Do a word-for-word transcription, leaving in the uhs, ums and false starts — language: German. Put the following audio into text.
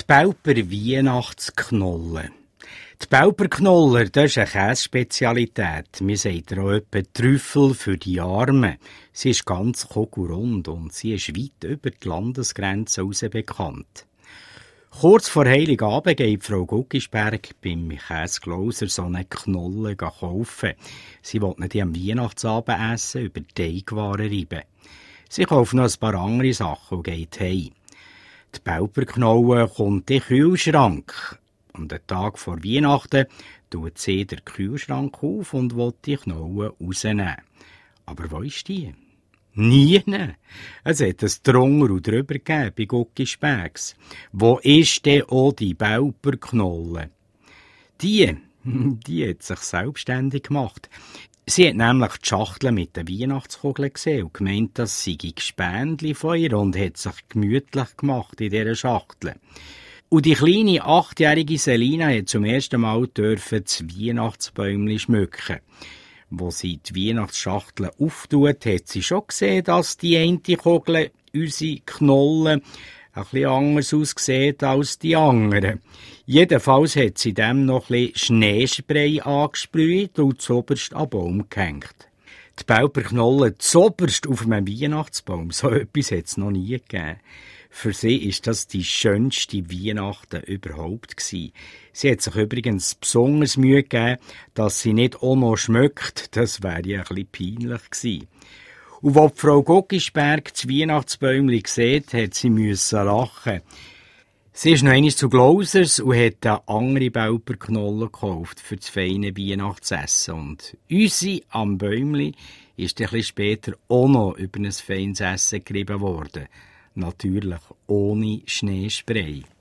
Die Belper Weihnachtsknolle. Die Belper Knoller, das ist eine Kässpezialität. Wir sagen auch etwa Trüffel für die Armen. Sie ist ganz kugelrund und sie ist weit über die Landesgrenze hinaus bekannt. Kurz vor Heiligabend geht Frau Guggisberg beim Käseglauser so eine Knolle kaufen. Sie will nicht am Weihnachtsabend essen, über die Teigwaren reiben. Sie kauft noch ein paar andere Sachen und geht heim. Die Belperknolle kommt in den Kühlschrank. Und einen Tag vor Weihnachten tut sie den Kühlschrank auf und will die Knolle rausnehmen. Aber wo ist die? Nie. Es hat ein Drunter und drüber gegeben bei Guggisbergs. Wo ist denn auch die Belperknolle? Die, die hat sich selbstständig gemacht. Sie hat nämlich die Schachtel mit den Weihnachtskugeln gesehen und gemeint, das sei Gespendli von ihr und hat sich gemütlich gemacht in dieser Schachtel. Und die kleine achtjährige Selina hat zum ersten Mal dürfen das Weihnachtsbäumli schmücken. Wo sie die Weihnachtsschachtel auftut, hat sie schon gesehen, dass die eine Kugel, unsere Knolle, ein bisschen anders aussieht als die anderen. Jedenfalls hat sie dem noch ein bisschen Schneespray angesprüht und zuoberst am Baum gehängt. Die Belperknolle zuoberst auf einem Weihnachtsbaum, so etwas hat es noch nie gegeben. Für sie ist das die schönste Weihnachten überhaupt gewesen. Sie hat sich übrigens besonders Mühe gegeben, dass sie nicht auch noch schmeckt. Das wäre ja ein bisschen peinlich gewesen. Und als Frau Guggisberg das Weihnachtsbäumli sieht, hat sie müssen lachen. Sie ist noch einmal zu Glausers und hat eine andere Belperknolle gekauft für das feine Weihnachtsessen. Und unsere am Bäumli ist ein bisschen später auch noch über ein feines Essen gerieben worden. Natürlich ohne Schneespray.